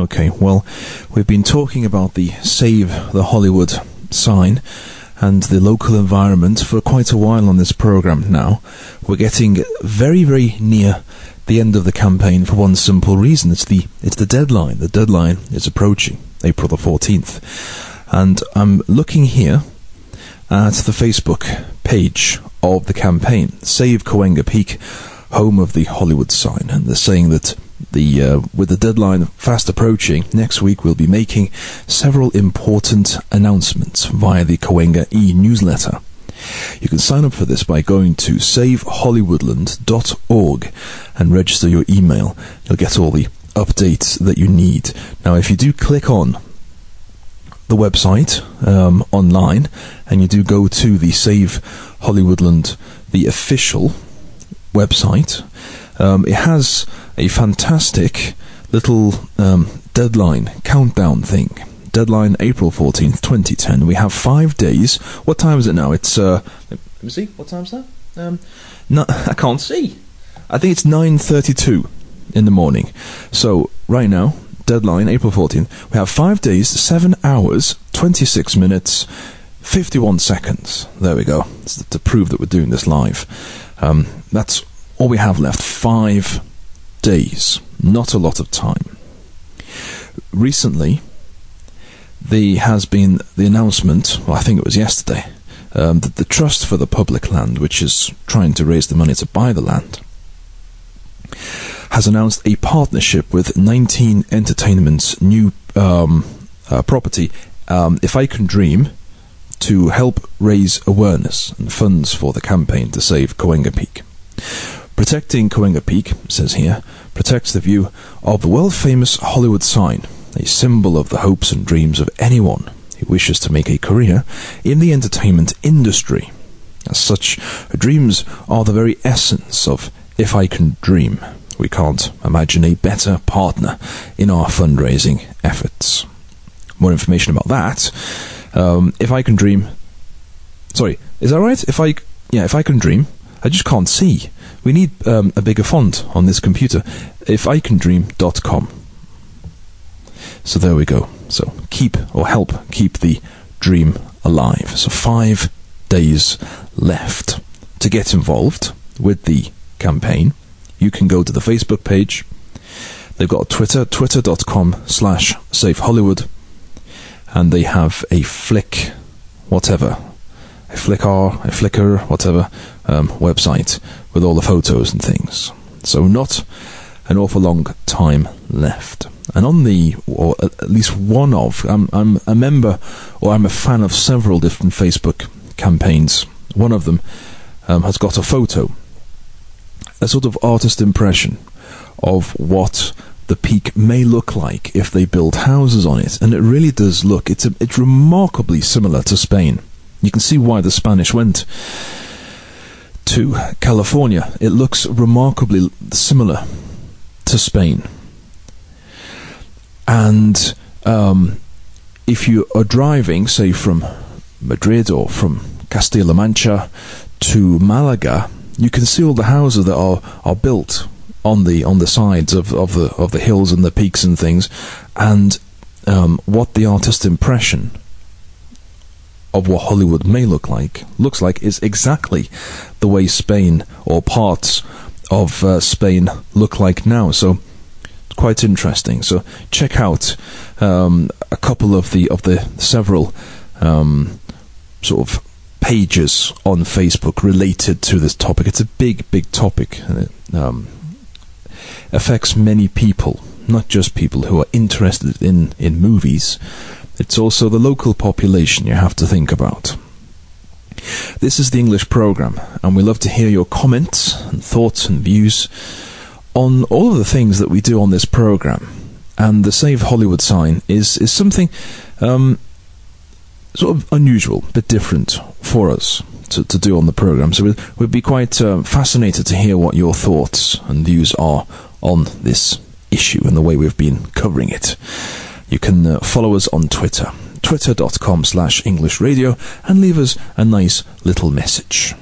Okay, well, we've been talking about the Save the Hollywood sign and the local environment for quite a while on this programme now. We're getting very, very near the end of the campaign for one simple reason. It's the deadline. The deadline is approaching, April the 14th. And I'm looking here at the Facebook page of the campaign, Save Cahuenga Peak, home of the Hollywood sign. And they're saying that with the deadline fast approaching, next week we'll be making several important announcements via the Cahuenga e-newsletter. You can sign up for this by going to savehollywoodland.org and register your email. You'll get all the updates that you need. Now, if you do click on the website online and you do go to the Save Hollywoodland, the official website, it has a fantastic little deadline countdown thing. Deadline April 14th, 2010. We have 5 days. What time is it now? It's let me see. What time's that? No, I can't see. I think it's 9:32 in the morning. So right now, deadline April 14th. We have 5 days, 7 hours, 26 minutes, 51 seconds. There we go. It's to prove that we're doing this live. That's all we have left. 5 days. Not a lot of time. Recently, there has been the announcement, well, I think it was yesterday, that the Trust for the Public Land, which is trying to raise the money to buy the land, has announced a partnership with 19 Entertainment's new property, If I Can Dream, to help raise awareness and funds for the campaign to save Cahuenga Peak. Protecting Cahuenga Peak, it says here, protects the view of the world-famous Hollywood sign, a symbol of the hopes and dreams of anyone who wishes to make a career in the entertainment industry. As such, dreams are the very essence of If I Can Dream. We can't imagine a better partner in our fundraising efforts. More information about that. If I Can Dream. Sorry, is that right? If I Can Dream. I just can't see. We need a bigger font on this computer. ifICanDream.com. So there we go. So help keep the dream alive. So 5 days left. To get involved with the campaign, you can go to the Facebook page. They've got Twitter, twitter.com/SaveHollywood, and they have a Flickr, whatever, website with all the photos and things. So not an awful long time left. And on or at least one of, I'm a member, or I'm a fan of several different Facebook campaigns. One of them has got a photo, a sort of artist impression of what the peak may look like if they build houses on it. And it really does look, it's remarkably similar to Spain. You can see why the Spanish went to California. It looks remarkably similar to Spain. And if you are driving, say, from Madrid or from Castilla-La Mancha to Malaga, you can see all the houses that are built on the sides of the hills and the peaks and things, and what the artist's impression of what Hollywood may looks like is exactly the way Spain or parts of Spain look like now. So it's quite interesting. So check out a couple of the several sort of pages on Facebook related to this topic. It's a big topic, and it affects many people, not just people who are interested in movies. It's also the local population you have to think about. This is the English program, and we love to hear your comments and thoughts and views on all of the things that we do on this program. And the Save Hollywood sign is something sort of unusual, a bit different for us to do on the program. So we'd be quite fascinated to hear what your thoughts and views are on this issue and the way we've been covering it. You can follow us on Twitter, twitter.com/English Radio, and leave us a nice little message.